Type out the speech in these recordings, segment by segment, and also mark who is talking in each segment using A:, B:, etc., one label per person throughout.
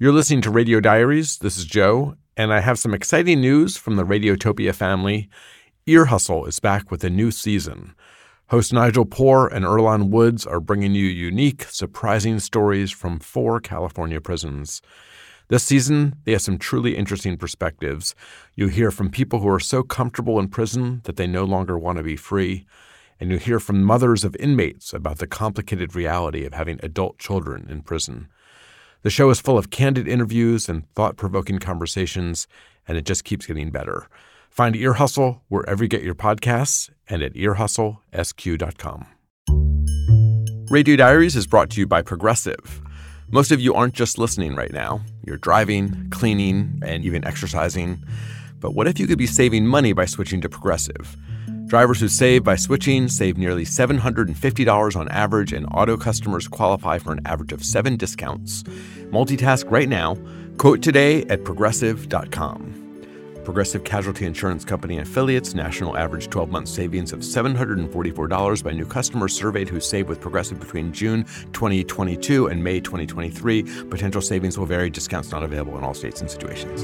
A: You're listening to Radio Diaries. This is Joe, and I have some exciting news from the Radiotopia family. Ear Hustle is back with a new season. Host Nigel Poor and Earlonne Woods are bringing you unique, surprising stories from 4 California prisons. This season, they have some truly interesting perspectives. You'll hear from people who are so comfortable in prison that they no longer want to be free. And you'll hear from mothers of inmates about the complicated reality of having adult children in prison. The show is full of candid interviews and thought-provoking conversations, and it just keeps getting better. Find Ear Hustle wherever you get your podcasts and at earhustlesq.com. Radio Diaries is brought to you by Progressive. Most of you aren't just listening right now. You're driving, cleaning, and even exercising. But what if you could be saving money by switching to Progressive? Drivers who save by switching save nearly $750 on average, and auto customers qualify for an average of 7 discounts. Multitask right now. Quote today at Progressive.com. Progressive Casualty Insurance Company and affiliates. National average 12-month savings of $744 by new customers surveyed who saved with Progressive between June 2022 and May 2023. Potential savings will vary. Discounts not available in all states and situations.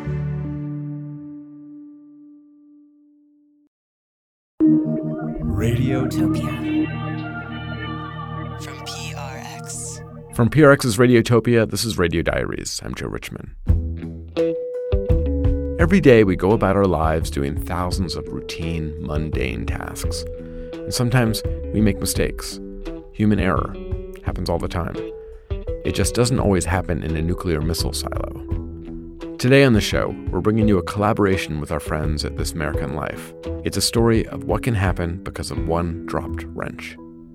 B: Radiotopia from PRX.
A: From PRX's Radiotopia, this is Radio Diaries. I'm Joe Richman. Every day we go about our lives doing thousands of routine, mundane tasks. And sometimes we make mistakes. Human error happens all the time. It just doesn't always happen in a nuclear missile silo. Today on the show, we're bringing you a collaboration with our friends at This American Life. It's a story of what can happen because of one dropped wrench.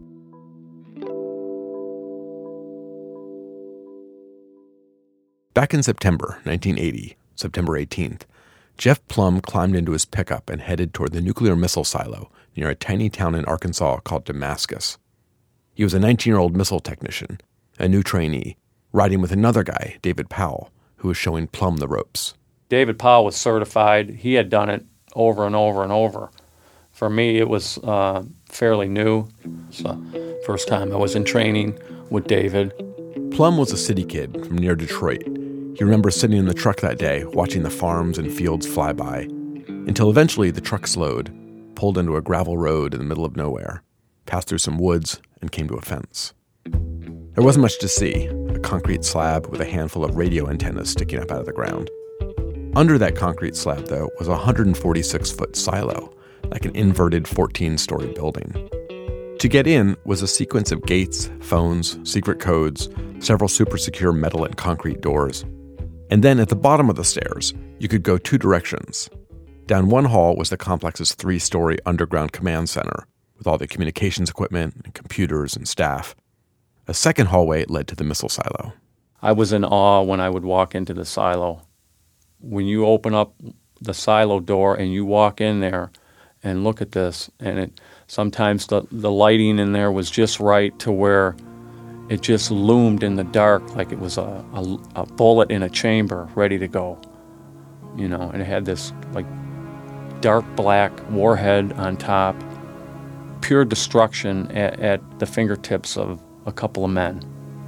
A: Back in September 1980, September 18th, Jeff Plum climbed into his pickup and headed toward the nuclear missile silo near a tiny town in Arkansas called Damascus. He was a 19-year-old missile technician, a new trainee, riding with another guy, David Powell, who was showing Plum the ropes.
C: David Powell was certified. He had done it over and over and over. For me, it was fairly new. So first time I was in training with David.
A: Plum was a city kid from near Detroit. He remembers sitting in the truck that day, watching the farms and fields fly by, until eventually the truck slowed, pulled into a gravel road in the middle of nowhere, passed through some woods, and came to a fence. There wasn't much to see, a concrete slab with a handful of radio antennas sticking up out of the ground. Under that concrete slab, though, was a 146-foot silo, like an inverted 14-story building. To get in was a sequence of gates, phones, secret codes, several super secure metal and concrete doors. And then at the bottom of the stairs, you could go 2 directions. Down one hall was the complex's 3-story underground command center, with all the communications equipment and computers and staff. A second hallway led to the missile silo.
C: I was in awe when I would walk into the silo. When you open up the silo door and you walk in there and look at this, and sometimes the lighting in there was just right to where it just loomed in the dark like it was a bullet in a chamber ready to go. You know, and it had this like dark black warhead on top, pure destruction at the fingertips of a couple of men.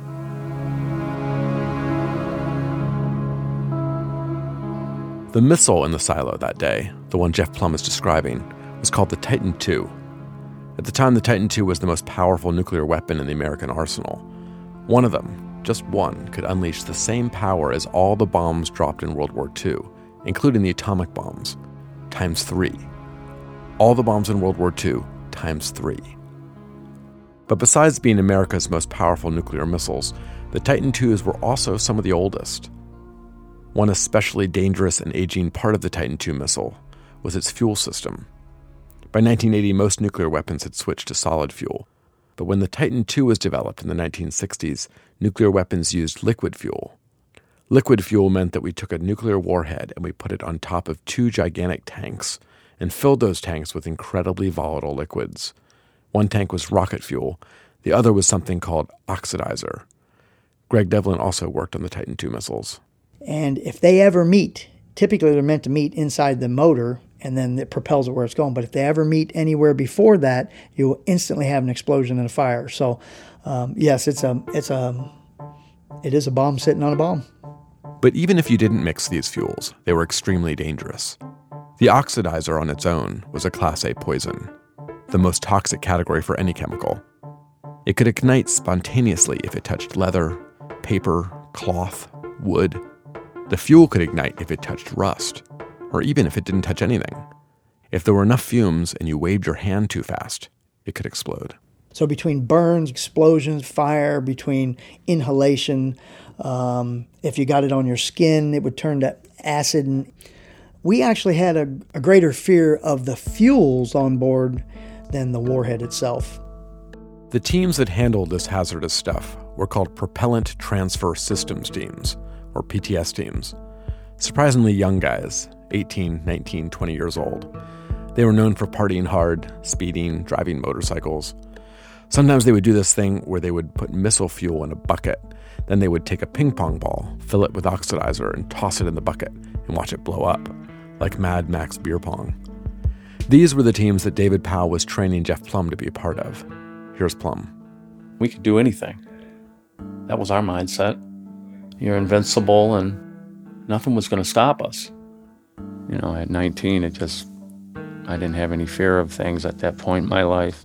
A: The missile in the silo that day, the one Jeff Plum is describing, was called the Titan II. At the time, the Titan II was the most powerful nuclear weapon in the American arsenal. One of them, just one, could unleash the same power as all the bombs dropped in World War II, including the atomic bombs, times 3. All the bombs in World War II, times 3. But besides being America's most powerful nuclear missiles, the Titan IIs were also some of the oldest. One especially dangerous and aging part of the Titan II missile was its fuel system. By 1980, most nuclear weapons had switched to solid fuel. But when the Titan II was developed in the 1960s, nuclear weapons used liquid fuel. Liquid fuel meant that we took a nuclear warhead and we put it on top of 2 gigantic tanks and filled those tanks with incredibly volatile liquids. One tank was rocket fuel. The other was something called oxidizer. Greg Devlin also worked on the Titan II missiles.
D: And if they ever meet, typically they're meant to meet inside the motor, and then it propels it where it's going. But if they ever meet anywhere before that, you will instantly have an explosion and a fire. So, yes, it is a bomb sitting on a bomb.
A: But even if you didn't mix these fuels, they were extremely dangerous. The oxidizer on its own was a Class A poison, the most toxic category for any chemical. It could ignite spontaneously if it touched leather, paper, cloth, wood. The fuel could ignite if it touched rust, or even if it didn't touch anything. If there were enough fumes and you waved your hand too fast, it could explode.
D: So between burns, explosions, fire, between inhalation, if you got it on your skin, it would turn to acid. And we actually had a greater fear of the fuels on board than the warhead itself.
A: The teams that handled this hazardous stuff were called Propellant Transfer Systems teams, or PTS teams. Surprisingly young guys, 18, 19, 20 years old. They were known for partying hard, speeding, driving motorcycles. Sometimes they would do this thing where they would put missile fuel in a bucket. Then they would take a ping pong ball, fill it with oxidizer, and toss it in the bucket and watch it blow up, like Mad Max beer pong. These were the teams that David Powell was training Jeff Plum to be a part of. Here's Plum.
C: We could do anything. That was our mindset. You're invincible and nothing was going to stop us. You know, at 19, I didn't have any fear of things at that point in my life.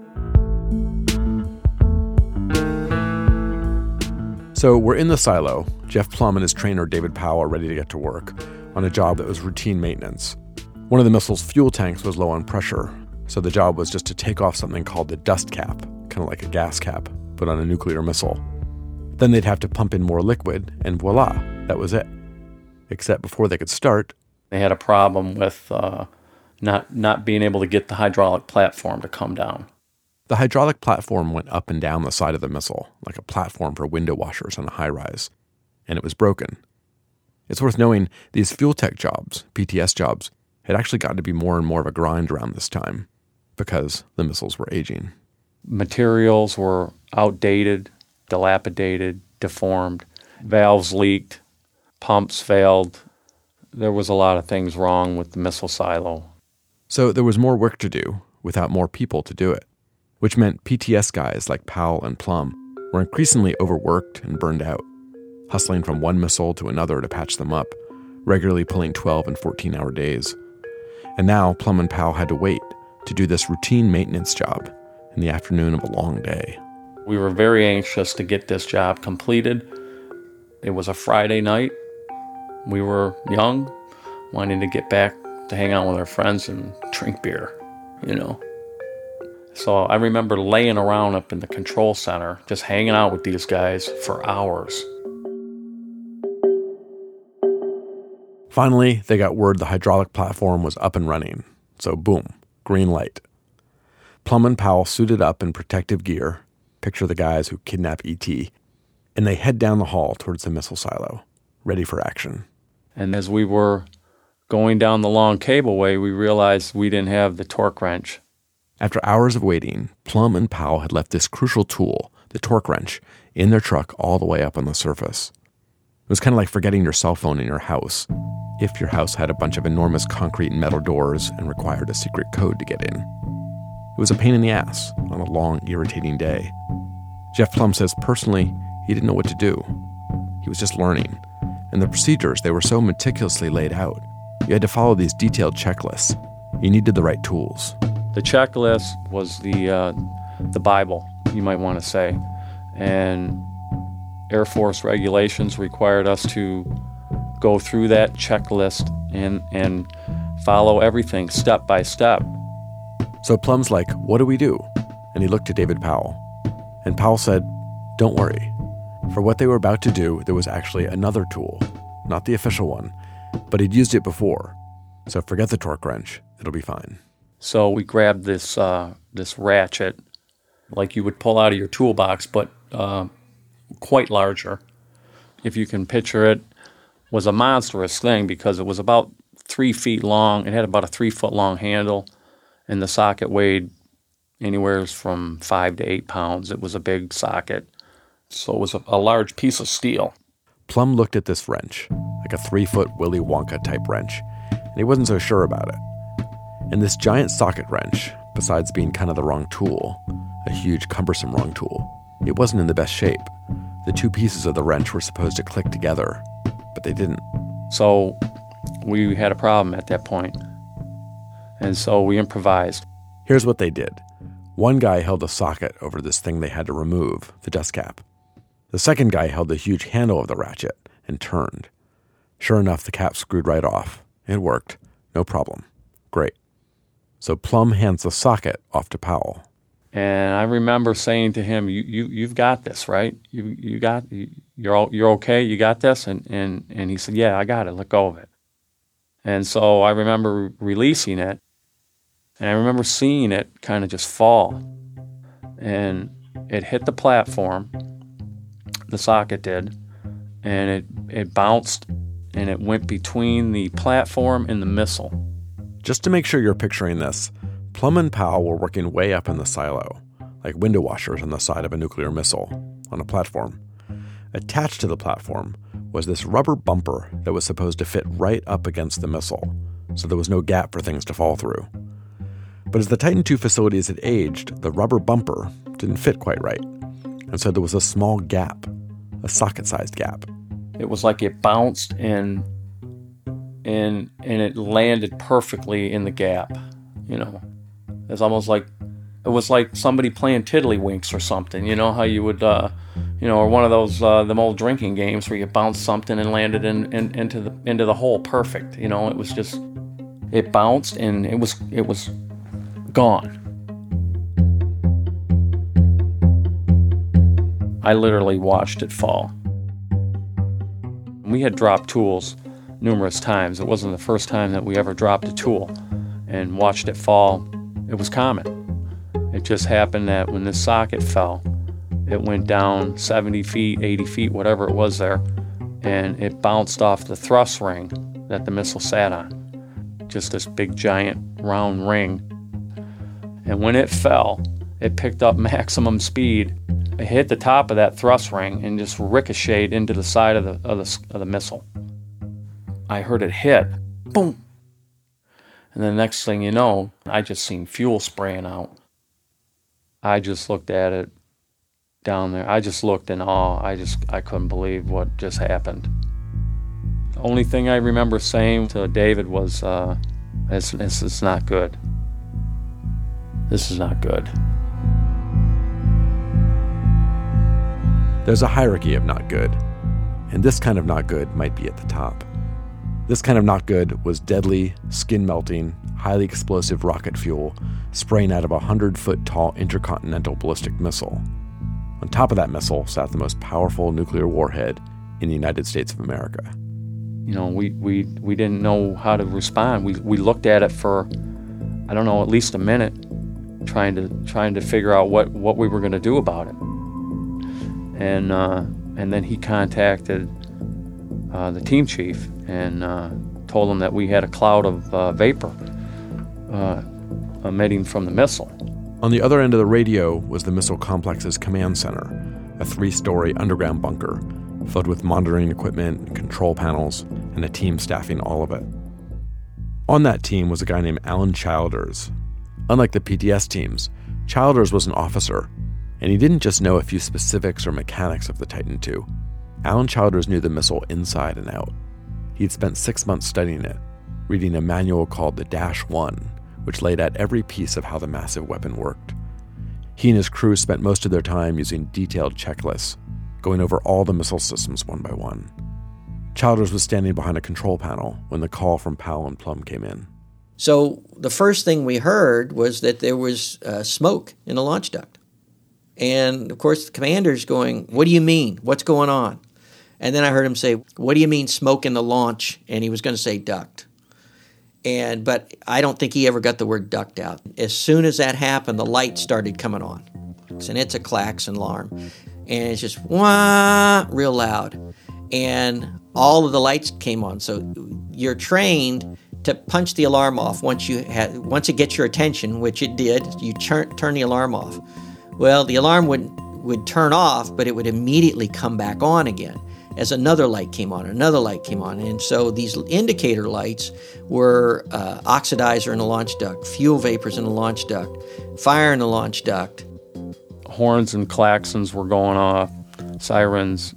A: So we're in the silo. Jeff Plum and his trainer David Powell are ready to get to work on a job that was routine maintenance. One of the missile's fuel tanks was low on pressure, so the job was just to take off something called the dust cap, kind of like a gas cap, put on a nuclear missile. Then they'd have to pump in more liquid, and voila, that was it. Except before they could start,
C: They had a problem with not being able to get the hydraulic platform to come down.
A: the hydraulic platform went up and down the side of the missile, like a platform for window washers on a high-rise, and it was broken. It's worth knowing these fuel tech jobs, PTS jobs, had actually gotten to be more and more of a grind around this time because the missiles were aging.
C: Materials were outdated, dilapidated, deformed. Valves leaked, pumps failed. There was a lot of things wrong with the missile silo.
A: So there was more work to do without more people to do it, which meant PTS guys like Powell and Plum were increasingly overworked and burned out, hustling from one missile to another to patch them up, regularly pulling 12 and 14-hour days. And now Plum and Powell had to wait to do this routine maintenance job in the afternoon of a long day.
C: We were very anxious to get this job completed. It was a Friday night. We were young, wanting to get back to hang out with our friends and drink beer, you know. So I remember laying around up in the control center, just hanging out with these guys for hours.
A: Finally, they got word the hydraulic platform was up and running. So boom, green light. Plum and Powell suited up in protective gear, picture the guys who kidnap E.T., and they head down the hall towards the missile silo, ready for action.
C: And as we were going down the long cableway, we realized we didn't have the torque wrench.
A: After hours of waiting, Plum and Powell had left this crucial tool, the torque wrench, in their truck all the way up on the surface. It was kind of like forgetting your cell phone in your house, if your house had a bunch of enormous concrete and metal doors and required a secret code to get in. It was a pain in the ass on a long, irritating day. Jeff Plum says personally, he didn't know what to do. He was just learning. And the procedures, they were so meticulously laid out. You had to follow these detailed checklists. You needed the right tools.
C: The checklist was the Bible, you might want to say. And Air Force regulations required us to go through that checklist and follow everything step by step.
A: So Plum's like, what do we do? And he looked at David Powell. And Powell said, don't worry. For what they were about to do, there was actually another tool. Not the official one, but he'd used it before. So forget the torque wrench. It'll be fine.
C: So we grabbed this ratchet, like you would pull out of your toolbox, but quite larger. If you can picture it, was a monstrous thing because it was about 3 feet long. It had about a 3-foot long handle, and the socket weighed anywhere from 5 to 8 pounds. It was a big socket. So it was a large piece of steel.
A: Plum looked at this wrench, like a 3-foot Willy Wonka type wrench, and he wasn't so sure about it. And this giant socket wrench, besides being kind of the wrong tool, a huge cumbersome wrong tool, it wasn't in the best shape. The two pieces of the wrench were supposed to click together, but they didn't.
C: So we had a problem at that point. And so we improvised.
A: Here's what they did. One guy held a socket over this thing they had to remove, the dust cap. The second guy held the huge handle of the ratchet and turned. Sure enough, the cap screwed right off. It worked. No problem. Great. So Plum hands the socket off to Powell.
C: And I remember saying to him, "You've got this, right? You're okay. You got this." And he said, "Yeah, I got it. Let go of it." And so I remember releasing it, and I remember seeing it kind of just fall, and it hit the platform. The socket did, and it bounced, and it went between the platform and the missile.
A: Just to make sure you're picturing this, Plum and Powell were working way up in the silo, like window washers on the side of a nuclear missile, on a platform. Attached to the platform was this rubber bumper that was supposed to fit right up against the missile, so there was no gap for things to fall through. But as the Titan II facilities had aged, the rubber bumper didn't fit quite right, and so there was a small gap, a socket-sized gap.
C: It was like it bounced and it landed perfectly in the gap, you know. It's almost like, it was like somebody playing tiddlywinks or something, you know, how you would, or one of those, them old drinking games where you bounce something and landed into the hole perfect, you know. It was just, it bounced and it was gone. I literally watched it fall. We had dropped tools numerous times. It wasn't the first time that we ever dropped a tool and watched it fall. It was common. It just happened that when this socket fell, it went down 70 feet, 80 feet, whatever it was there, and it bounced off the thrust ring that the missile sat on. Just this big, giant, round ring. And when it fell, it picked up maximum speed. It hit the top of that thrust ring and just ricocheted into the side of the missile. I heard it hit. Boom! And the next thing you know, I just seen fuel spraying out. I just looked at it down there. I just looked in awe. I couldn't believe what just happened. The only thing I remember saying to David was, this is not good. This is not good.
A: There's a hierarchy of not good, and this kind of not good might be at the top. This kind of not good was deadly, skin-melting, highly explosive rocket fuel spraying out of a 100-foot-tall intercontinental ballistic missile. On top of that missile sat the most powerful nuclear warhead in the United States of America.
C: You know, we didn't know how to respond. We looked at it for, I don't know, at least a minute, trying to figure out what we were going to do about it. And then he contacted the team chief and told him that we had a cloud of vapor emitting from the missile.
A: On the other end of the radio was the missile complex's command center, a 3-story underground bunker filled with monitoring equipment and control panels and a team staffing all of it. On that team was a guy named Alan Childers. Unlike the PTS teams, Childers was an officer, and he didn't just know a few specifics or mechanics of the Titan II. Alan Childers knew the missile inside and out. He'd spent 6 months studying it, reading a manual called the Dash-1, which laid out every piece of how the massive weapon worked. He and his crew spent most of their time using detailed checklists, going over all the missile systems one by one. Childers was standing behind a control panel when the call from Powell and Plum came in.
E: So the first thing we heard was that there was smoke in the launch duct. And, of course, the commander's going, "What do you mean? What's going on?" And then I heard him say, "What do you mean smoke in the launch?" And he was going to say duct. But I don't think he ever got the word duct out. As soon as that happened, the light started coming on. And it's a klaxon alarm. And it's just wah, real loud. And all of the lights came on. So you're trained to punch the alarm off once it gets your attention, which it did. You turn the alarm off. Well, the alarm would turn off, but it would immediately come back on again as another light came on, another light came on. And so these indicator lights were oxidizer in the launch duct, fuel vapors in the launch duct, fire in the launch duct.
C: Horns and klaxons were going off, sirens,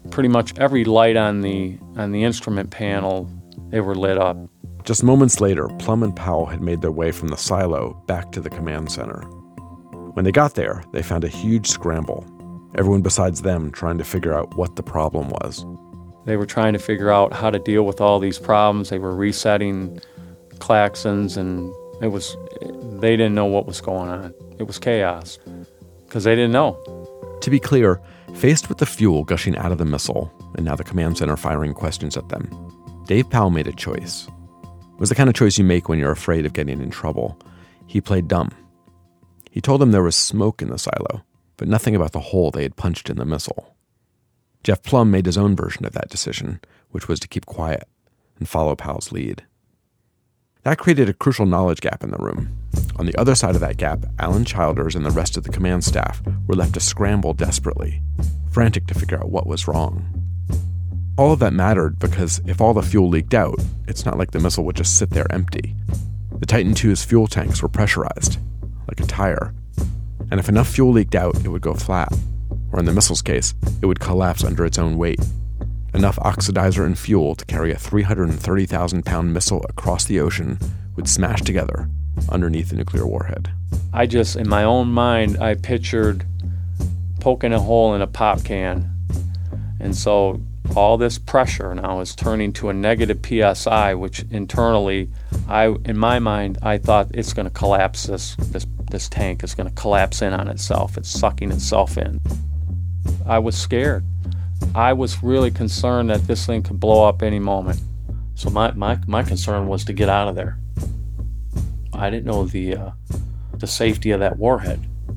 C: Pretty much every light on the instrument panel, they were lit up.
A: Just moments later, Plum and Powell had made their way from the silo back to the command center. When they got there, they found a huge scramble. Everyone besides them trying to figure out what the problem was.
C: They were trying to figure out how to deal with all these problems. They were resetting klaxons, and they didn't know what was going on. It was chaos because they didn't know.
A: To be clear, faced with the fuel gushing out of the missile, and now the command center firing questions at them, Dave Powell made a choice. It was the kind of choice you make when you're afraid of getting in trouble. He played dumb. He told them there was smoke in the silo, but nothing about the hole they had punched in the missile. Jeff Plum made his own version of that decision, which was to keep quiet and follow Powell's lead. That created a crucial knowledge gap in the room. On the other side of that gap, Alan Childers and the rest of the command staff were left to scramble desperately, frantic to figure out what was wrong. All of that mattered because if all the fuel leaked out, it's not like the missile would just sit there empty. The Titan II's fuel tanks were pressurized, like a tire. And if enough fuel leaked out, it would go flat. Or in the missile's case, it would collapse under its own weight. Enough oxidizer and fuel to carry a 330,000-pound missile across the ocean would smash together underneath the nuclear warhead.
C: In my own mind, I pictured poking a hole in a pop can. And so all this pressure now is turning to a negative PSI, which internally, in my mind, I thought it's going to collapse. This tank is going to collapse in on itself. It's sucking itself in. I was scared. I was really concerned that this thing could blow up any moment. So my concern was to get out of there. I didn't know the safety of that warhead.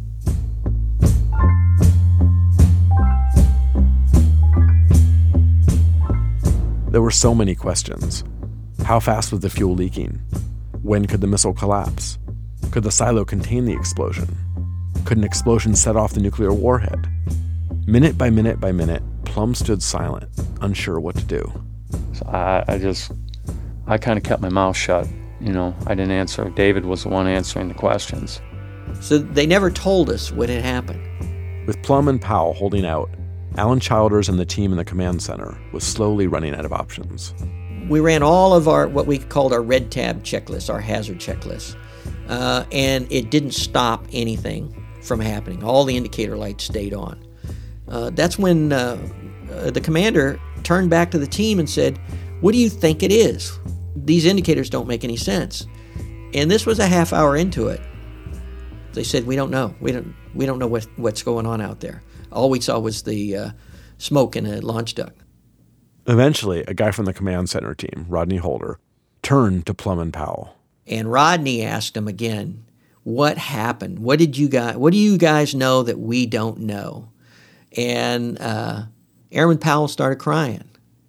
A: There were so many questions. How fast was the fuel leaking? When could the missile collapse? Could the silo contain the explosion? Could an explosion set off the nuclear warhead? Minute by minute by minute, Plum stood silent, unsure what to do.
C: So I kind of kept my mouth shut. I didn't answer. David was the one answering the questions.
E: So they never told us what had happened.
A: With Plum and Powell holding out, Alan Childers and the team in the command center was slowly running out of options.
E: We ran all of what we called our red tab checklist, our hazard checklist, and it didn't stop anything from happening. All the indicator lights stayed on. That's when the commander turned back to the team and said, "What do you think it is? These indicators don't make any sense." And this was a half hour into it. They said, "We don't know. We don't know what's going on out there. All we saw was the smoke in a launch duct."
A: Eventually, a guy from the command center team, Rodney Holder, turned to Plum and Powell.
E: And Rodney asked him again, "What happened? What do you guys know that we don't know?" And Airman Powell started crying.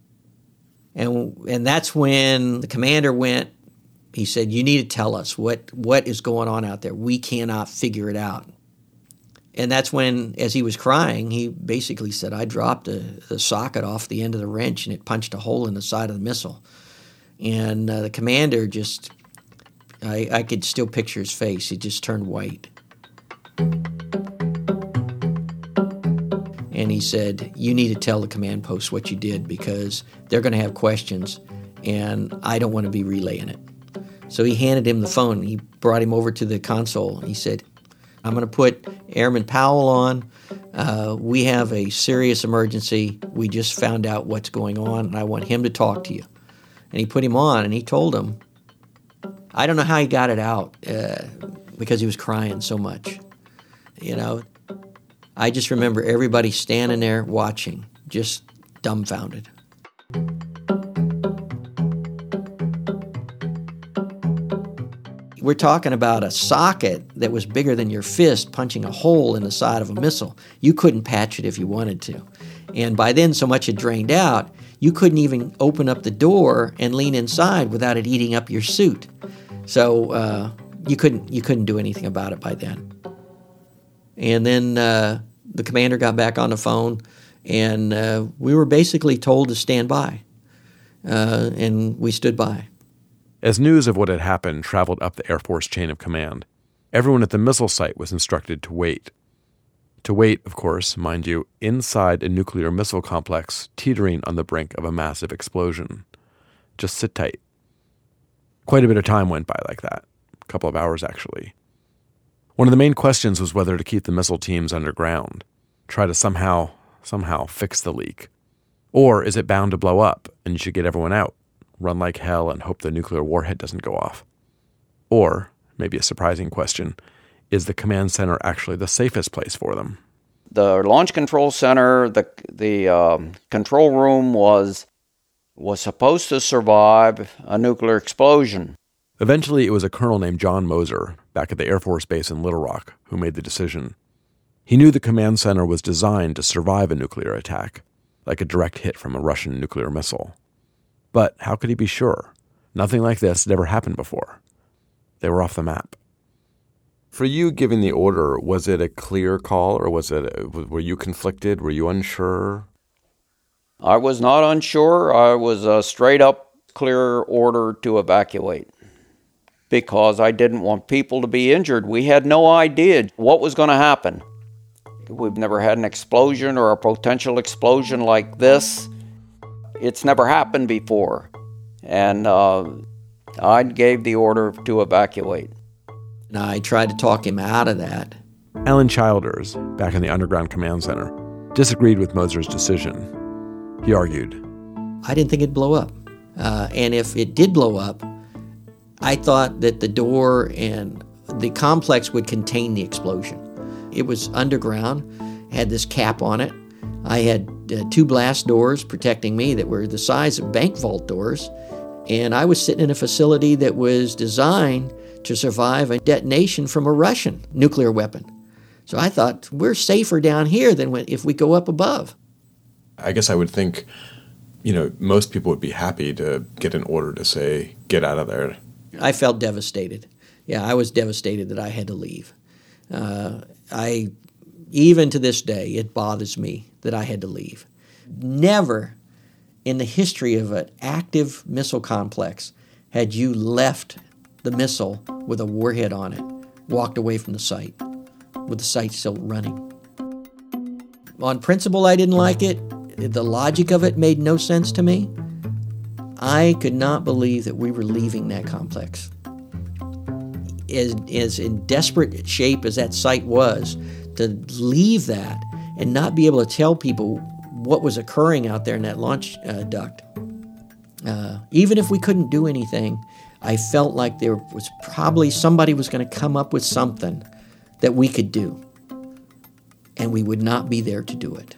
E: And that's when the commander went, he said, "You need to tell us what is going on out there. We cannot figure it out." And that's when, as he was crying, he basically said, "I dropped the socket off the end of the wrench and it punched a hole in the side of the missile." And the commander just, I could still picture his face. He just turned white. And he said, "You need to tell the command post what you did because they're going to have questions and I don't want to be relaying it." So he handed him the phone. He brought him over to the console. He said, "I'm going to put Airman Powell on. We have a serious emergency. We just found out what's going on, and I want him to talk to you." And he put him on, and he told him, I don't know how he got it out because he was crying so much. I just remember everybody standing there watching, just dumbfounded. We're talking about a socket that was bigger than your fist punching a hole in the side of a missile. You couldn't patch it if you wanted to. And by then, so much had drained out, you couldn't even open up the door and lean inside without it eating up your suit. So you couldn't do anything about it by then. And then the commander got back on the phone, and we were basically told to stand by. And we stood by.
A: As news of what had happened traveled up the Air Force chain of command, everyone at the missile site was instructed to wait To wait, of course, mind you, inside a nuclear missile complex teetering on the brink of a massive explosion. Just sit tight. Quite a bit of time went by like that. A couple of hours, actually. One of the main questions was whether to keep the missile teams underground, try to somehow fix the leak. Or is it bound to blow up and you should get everyone out, run like hell and hope the nuclear warhead doesn't go off? Or, maybe a surprising question, is the command center actually the safest place for them?
F: The launch control center, the control room was supposed to survive a nuclear explosion.
A: Eventually, it was a colonel named John Moser, back at the Air Force Base in Little Rock, who made the decision. He knew the command center was designed to survive a nuclear attack, like a direct hit from a Russian nuclear missile. But how could he be sure? Nothing like this had ever happened before. They were off the map. For you giving the order, was it a clear call, or were you conflicted? Were you unsure?
F: I was not unsure. I was a straight-up clear order to evacuate because I didn't want people to be injured. We had no idea what was going to happen. We've never had an explosion or a potential explosion like this. It's never happened before. And I gave the order to evacuate.
E: And I tried to talk him out of that.
A: Alan Childers, back in the Underground Command Center, disagreed with Moser's decision. He argued,
E: I didn't think it'd blow up. And if it did blow up, I thought that the door and the complex would contain the explosion. It was underground, had this cap on it. I had 2 blast doors protecting me that were the size of bank vault doors. And I was sitting in a facility that was designed to survive a detonation from a Russian nuclear weapon. So I thought, we're safer down here than if we go up above.
A: I guess I would think, most people would be happy to get an order to say, get out of there.
E: I felt devastated. Yeah, I was devastated that I had to leave. Even to this day, it bothers me that I had to leave. Never in the history of an active missile complex had you left the missile with a warhead on it, walked away from the site, with the site still running. On principle, I didn't like it. The logic of it made no sense to me. I could not believe that we were leaving that complex. As in desperate shape as that site was, to leave that and not be able to tell people what was occurring out there in that launch duct. Even if we couldn't do anything, I felt like there was probably somebody was going to come up with something that we could do, and we would not be there to do it.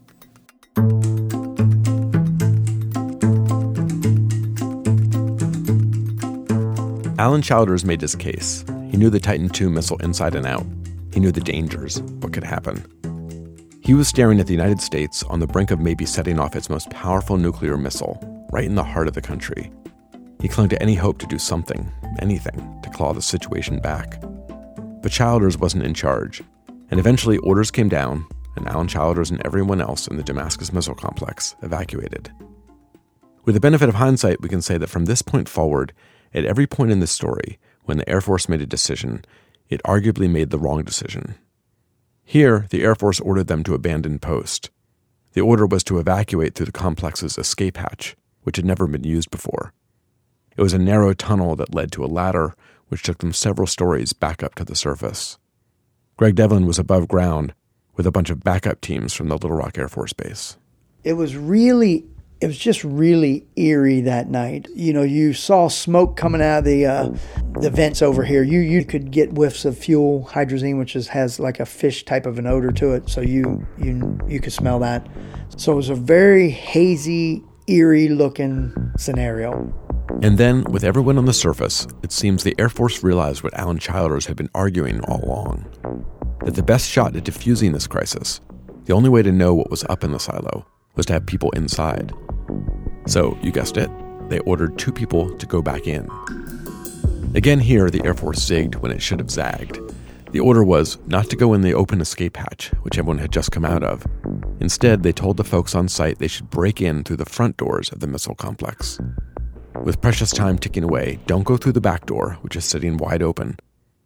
A: Alan Childers made his case. He knew the Titan II missile inside and out. He knew the dangers, what could happen. He was staring at the United States on the brink of maybe setting off its most powerful nuclear missile, right in the heart of the country. He clung to any hope to do something, anything, to claw the situation back. But Childers wasn't in charge, and eventually orders came down, and Alan Childers and everyone else in the Damascus Missile Complex evacuated. With the benefit of hindsight, we can say that from this point forward, at every point in this story, when the Air Force made a decision, it arguably made the wrong decision. Here, the Air Force ordered them to abandon post. The order was to evacuate through the complex's escape hatch, which had never been used before. It was a narrow tunnel that led to a ladder, which took them several stories back up to the surface. Greg Devlin was above ground with a bunch of backup teams from the Little Rock Air Force Base.
D: It was just really eerie that night. You saw smoke coming out of the vents over here. You could get whiffs of fuel, hydrazine, which has like a fish type of an odor to it, so you could smell that. So it was a very hazy, eerie-looking scenario.
A: And then, with everyone on the surface, it seems the Air Force realized what Alan Childers had been arguing all along, that the best shot at diffusing this crisis, the only way to know what was up in the silo, was to have people inside. So, you guessed it, they ordered 2 people to go back in. Again here, the Air Force zigged when it should have zagged. The order was not to go in the open escape hatch, which everyone had just come out of. Instead, they told the folks on site they should break in through the front doors of the missile complex. With precious time ticking away, don't go through the back door, which is sitting wide open.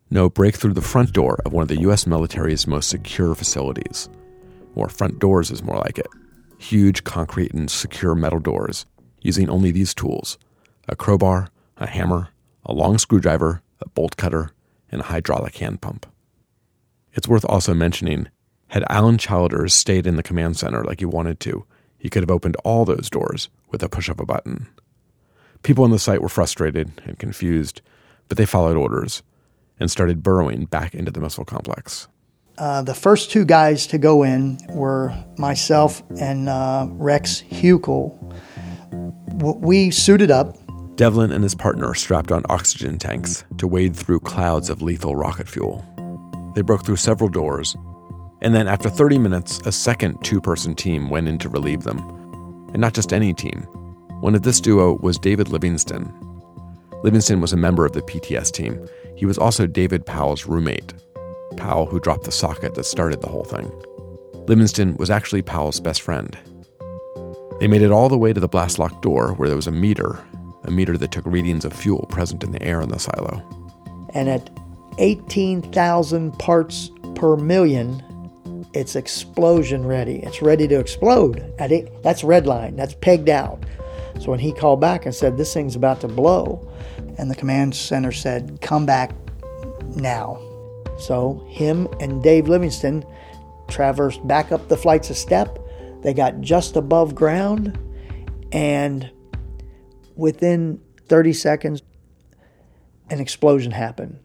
A: No, break through the front door of one of the U.S. military's most secure facilities. Or front doors is more like it. Huge concrete and secure metal doors, using only these tools: a crowbar, a hammer, a long screwdriver, a bolt cutter, and a hydraulic hand pump. It's worth also mentioning, had Alan Childers stayed in the command center like he wanted to, he could have opened all those doors with a push of a button. People on the site were frustrated and confused, but they followed orders and started burrowing back into the missile complex.
D: The first two guys to go in were myself and Rex Huckel. We suited up.
A: Devlin and his partner strapped on oxygen tanks to wade through clouds of lethal rocket fuel. They broke through several doors, and then after 30 minutes, a second two-person team went in to relieve them. And not just any team. One of this duo was David Livingston. Livingston was a member of the PTS team. He was also David Powell's roommate. Powell, who dropped the socket that started the whole thing. Livingston was actually Powell's best friend. They made it all the way to the blast lock door where there was a meter that took readings of fuel present in the air in the silo.
D: And at 18,000 parts per million, it's explosion ready. It's ready to explode. That's red line. That's pegged out. So when he called back and said, this thing's about to blow, and the command center said, come back now. So him and Dave Livingston traversed back up the flights of step. They got just above ground, and within 30 seconds, an explosion happened.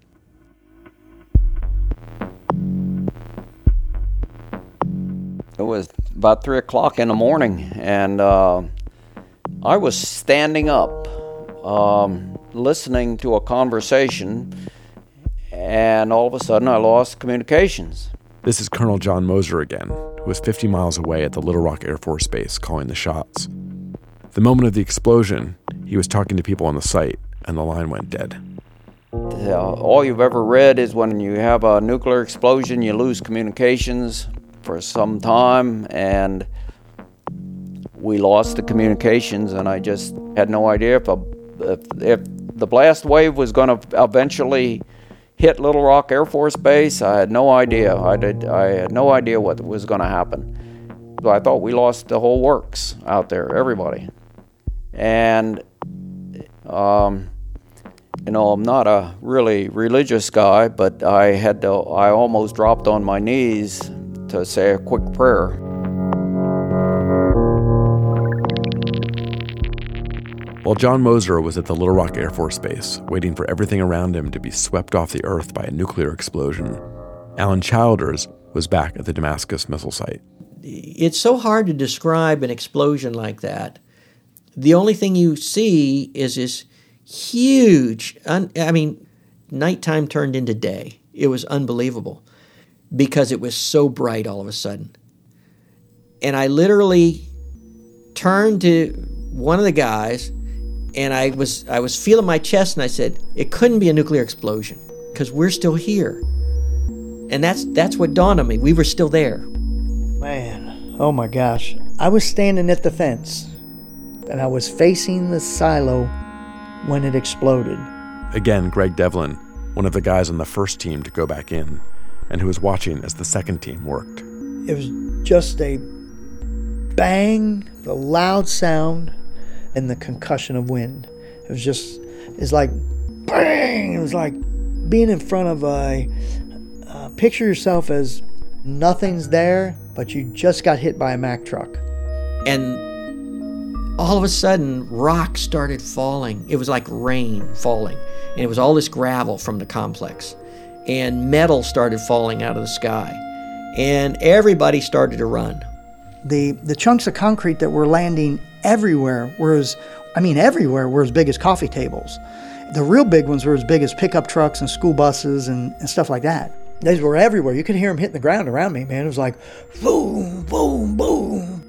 F: It was about 3 o'clock in the morning, and I was standing up, listening to a conversation, and all of a sudden I lost communications.
A: This is Colonel John Moser again, who was 50 miles away at the Little Rock Air Force Base calling the shots. The moment of the explosion, he was talking to people on the site, and the line went dead.
F: All you've ever read is when you have a nuclear explosion, you lose communications for some time, and we lost the communications, and I just had no idea if the blast wave was going to eventually hit Little Rock Air Force Base. I had no idea. I had no idea what was going to happen. So I thought we lost the whole works out there, everybody. And I'm not a really religious guy, but I almost dropped on my knees to say a quick prayer.
A: While John Moser was at the Little Rock Air Force Base, waiting for everything around him to be swept off the earth by a nuclear explosion, Alan Childers was back at the Damascus missile site.
E: It's so hard to describe an explosion like that. The only thing you see is this huge, nighttime turned into day. It was unbelievable because it was so bright all of a sudden. And I literally turned to one of the guys, and I was feeling my chest, and I said, it couldn't be a nuclear explosion because we're still here. And that's what dawned on me. We were still there.
D: Man, oh my gosh. I was standing at the fence, and I was facing the silo when it exploded.
A: Again, Greg Devlin, one of the guys on the first team to go back in, and who was watching as the second team worked.
D: It was just a bang, the loud sound, and the concussion of wind. It's like bang. It was like being in front of picture yourself as nothing's there, but you just got hit by a Mack truck.
E: And all of a sudden, rocks started falling. It was like rain falling. And it was all this gravel from the complex. And metal started falling out of the sky. And everybody started to run.
D: The chunks of concrete that were landing everywhere were as big as coffee tables. The real big ones were as big as pickup trucks and school buses and stuff like that. These were everywhere. You could hear them hitting the ground around me, man. It was like boom, boom, boom.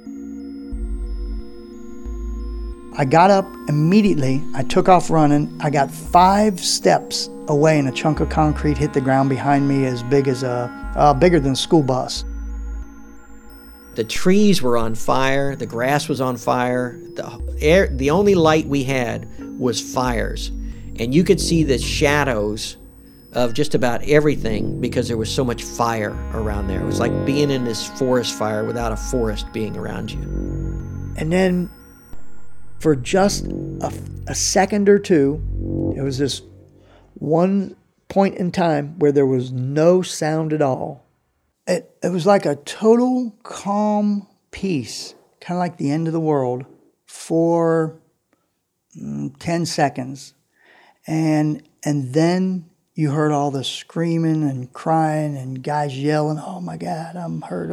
D: I got up immediately. I took off running. I got 5 steps away, and a chunk of concrete hit the ground behind me as big as bigger than a school bus.
E: The trees were on fire. The grass was on fire. The only light we had was fires. And you could see the shadows of just about everything because there was so much fire around there. It was like being in this forest fire without a forest being around you.
D: And then for just a second or two, it was this one point in time where there was no sound at all. It was like a total calm peace, kind of like the end of the world, for 10 seconds. And then you heard all the screaming and crying and guys yelling, "Oh my God, I'm hurt,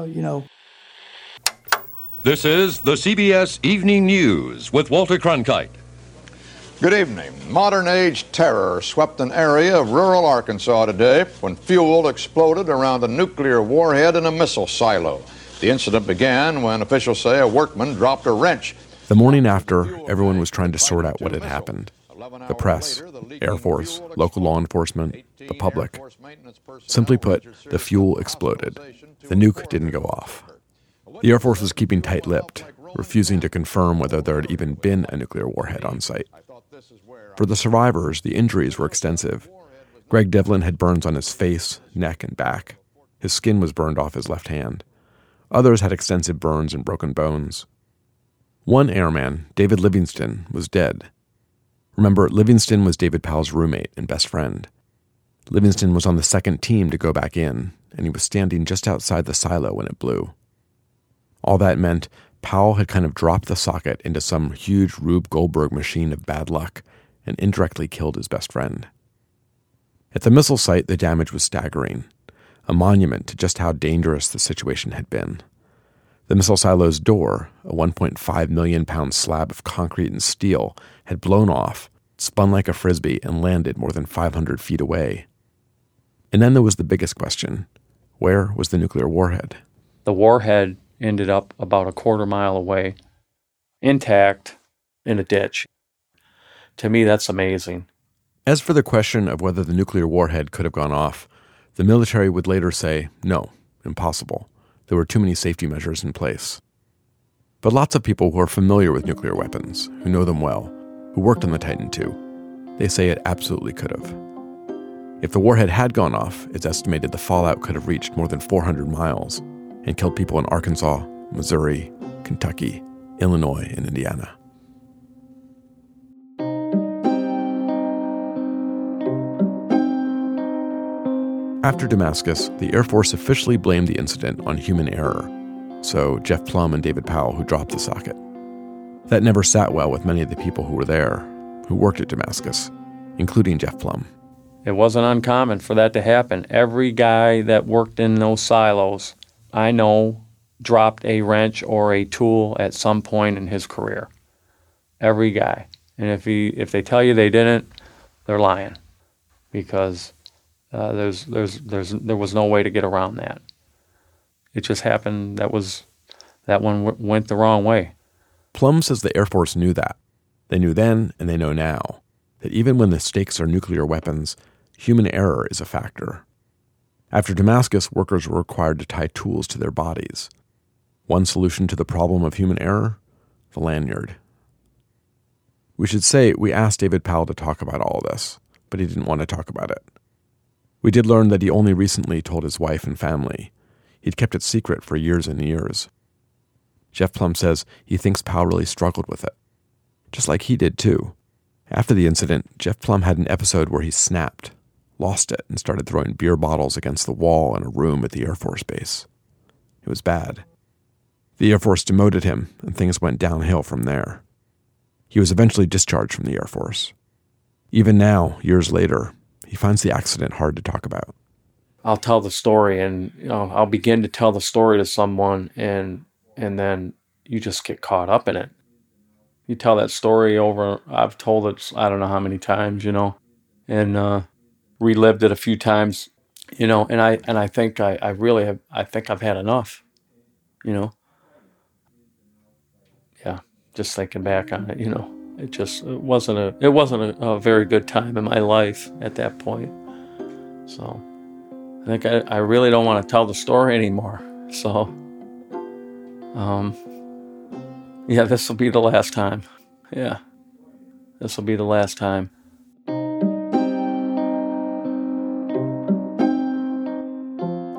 G: This is the CBS Evening News with Walter Cronkite.
H: Good evening. Modern-age terror swept an area of rural Arkansas today when fuel exploded around a nuclear warhead in a missile silo. The incident began when officials say a workman dropped a wrench.
A: The morning after, everyone was trying to sort out what had happened. The press, Air Force, local law enforcement, the public. Simply put, the fuel exploded. The nuke didn't go off. The Air Force was keeping tight-lipped, refusing to confirm whether there had even been a nuclear warhead on site. For the survivors, the injuries were extensive. Greg Devlin had burns on his face, neck, and back. His skin was burned off his left hand. Others had extensive burns and broken bones. One airman, David Livingston, was dead. Remember, Livingston was David Powell's roommate and best friend. Livingston was on the second team to go back in, and he was standing just outside the silo when it blew. All that meant Powell had kind of dropped the socket into some huge Rube Goldberg machine of bad luck and indirectly killed his best friend. At the missile site, the damage was staggering, a monument to just how dangerous the situation had been. The missile silo's door, a 1.5 million pound slab of concrete and steel, had blown off, spun like a frisbee, and landed more than 500 feet away. And then there was the biggest question. Where was the nuclear warhead?
C: The warhead ended up about a quarter mile away, intact, in a ditch. To me, that's amazing.
A: As for the question of whether the nuclear warhead could have gone off, the military would later say, no, impossible. There were too many safety measures in place. But lots of people who are familiar with nuclear weapons, who know them well, who worked on the Titan II, they say it absolutely could have. If the warhead had gone off, it's estimated the fallout could have reached more than 400 miles and killed people in Arkansas, Missouri, Kentucky, Illinois, and Indiana. After Damascus, the Air Force officially blamed the incident on human error, so Jeff Plum and David Powell, who dropped the socket. That never sat well with many of the people who were there, who worked at Damascus, including Jeff Plum.
C: It wasn't uncommon for that to happen. Every guy that worked in those silos, I know, dropped a wrench or a tool at some point in his career. Every guy. And if they tell you they didn't, they're lying, because there was no way to get around that. It just happened. That one went the wrong way.
A: Plum says the Air Force knew that. They knew then, and they know now, that even when the stakes are nuclear weapons, human error is a factor. After Damascus, workers were required to tie tools to their bodies. One solution to the problem of human error? The lanyard. We should say we asked David Powell to talk about all of this, but he didn't want to talk about it. We did learn that he only recently told his wife and family. He'd kept it secret for years and years. Jeff Plum says he thinks Powell really struggled with it, just like he did too. After the incident, Jeff Plum had an episode where he snapped, lost it, and started throwing beer bottles against the wall in a room at the Air Force base. It was bad. The Air Force demoted him, and things went downhill from there. He was eventually discharged from the Air Force. Even now, years later, he finds the accident hard to talk about.
C: I'll tell the story, and I'll begin to tell the story to someone, and then you just get caught up in it. You tell that story over. I've told it I don't know how many times, and relived it a few times, and I think I really have. I think I've had enough, Yeah, just thinking back on it, it wasn't a very good time in my life at that point. So I think I really don't want to tell the story anymore. So, yeah, this will be the last time. Yeah, this will be the last time.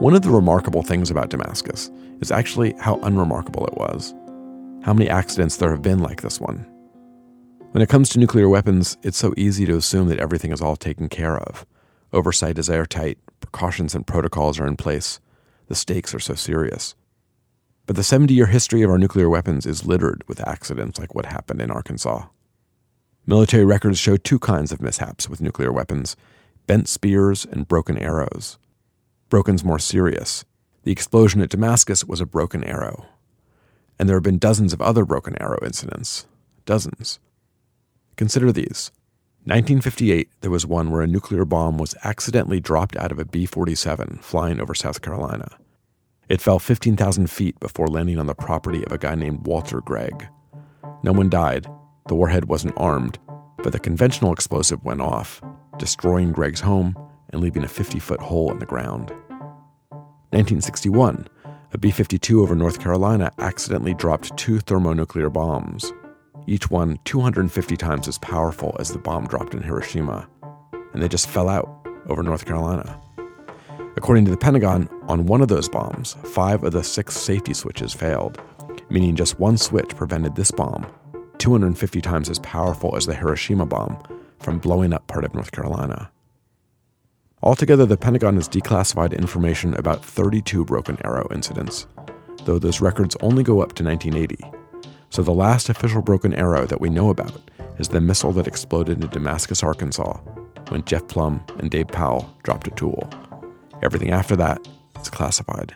A: One of the remarkable things about Damascus is actually how unremarkable it was. How many accidents there have been like this one. When it comes to nuclear weapons, it's so easy to assume that everything is all taken care of. Oversight is airtight, precautions and protocols are in place, the stakes are so serious. But the 70-year history of our nuclear weapons is littered with accidents like what happened in Arkansas. Military records show two kinds of mishaps with nuclear weapons: bent spears and broken arrows. Broken's more serious. The explosion at Damascus was a broken arrow. And there have been dozens of other broken arrow incidents. Dozens. Consider these. 1958, there was one where a nuclear bomb was accidentally dropped out of a B-47 flying over South Carolina. It fell 15,000 feet before landing on the property of a guy named Walter Gregg. No one died. The warhead wasn't armed, but the conventional explosive went off, destroying Gregg's home and leaving a 50-foot hole in the ground. 1961, a B-52 over North Carolina accidentally dropped 2 thermonuclear bombs, each one 250 times as powerful as the bomb dropped in Hiroshima, and they just fell out over North Carolina. According to the Pentagon, on one of those bombs, 5 of the 6 safety switches failed, meaning just one switch prevented this bomb, 250 times as powerful as the Hiroshima bomb, from blowing up part of North Carolina. Altogether, the Pentagon has declassified information about 32 broken arrow incidents, though those records only go up to 1980. So the last official broken arrow that we know about is the missile that exploded in Damascus, Arkansas, when Jeff Plum and Dave Powell dropped a tool. Everything after that is classified.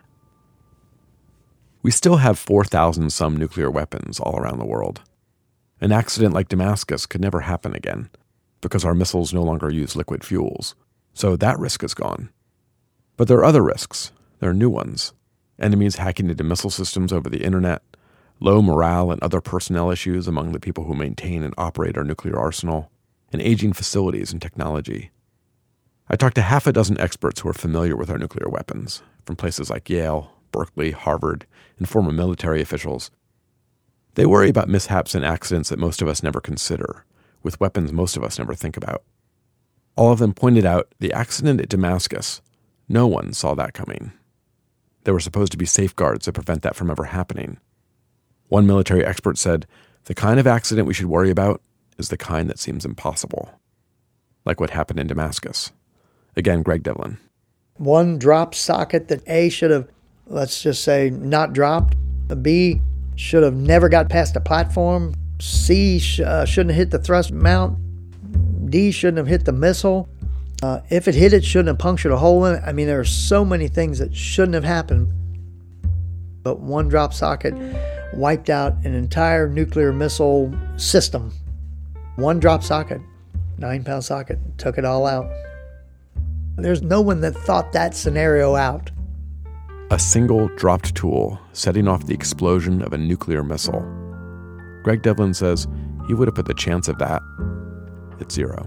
A: We still have 4,000 some nuclear weapons all around the world. An accident like Damascus could never happen again, because our missiles no longer use liquid fuels, so that risk is gone. But there are other risks. There are new ones. Enemies hacking into missile systems over the internet, low morale and other personnel issues among the people who maintain and operate our nuclear arsenal, and aging facilities and technology. I talked to half a dozen experts who are familiar with our nuclear weapons, from places like Yale, Berkeley, Harvard, and former military officials. They worry about mishaps and accidents that most of us never consider, with weapons most of us never think about. All of them pointed out the accident at Damascus. No one saw that coming. There were supposed to be safeguards to prevent that from ever happening. One military expert said, the kind of accident we should worry about is the kind that seems impossible. Like what happened in Damascus. Again, Gregg Devlin.
D: One drop socket that A should have, let's just say, not dropped. The B should have never got past the platform. C shouldn't have hit the thrust mount. D shouldn't have hit the missile. If it hit it, shouldn't have punctured a hole in it. I mean, there are so many things that shouldn't have happened. But one drop socket wiped out an entire nuclear missile system. One drop socket, 9-pound socket, took it all out. There's no one that thought that scenario out.
A: A single dropped tool setting off the explosion of a nuclear missile. Gregg Devlin says he would have put the chance of that at 0.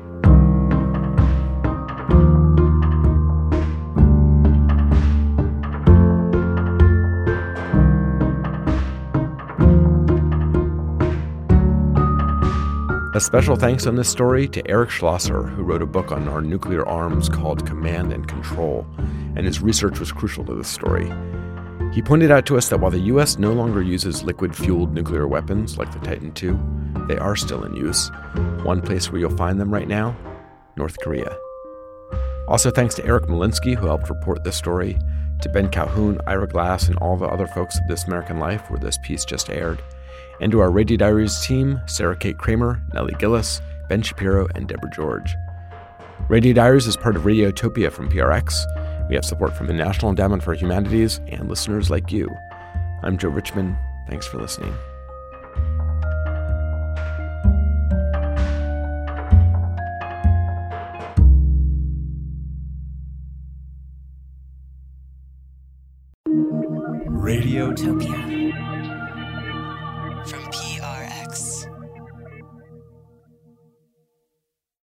A: A special thanks on this story to Eric Schlosser, who wrote a book on our nuclear arms called Command and Control, and his research was crucial to this story. He pointed out to us that while the U.S. no longer uses liquid-fueled nuclear weapons like the Titan II, they are still in use. One place where you'll find them right now, North Korea. Also thanks to Eric Molinsky, who helped report this story, to Ben Calhoun, Ira Glass, and all the other folks of This American Life where this piece just aired, and to our Radio Diaries team, Sarah Kate Kramer, Nellie Gillis, Ben Shapiro, and Deborah George. Radio Diaries is part of Radiotopia from PRX. We have support from the National Endowment for Humanities and listeners like you. I'm Joe Richman. Thanks for listening.
B: Radiotopia.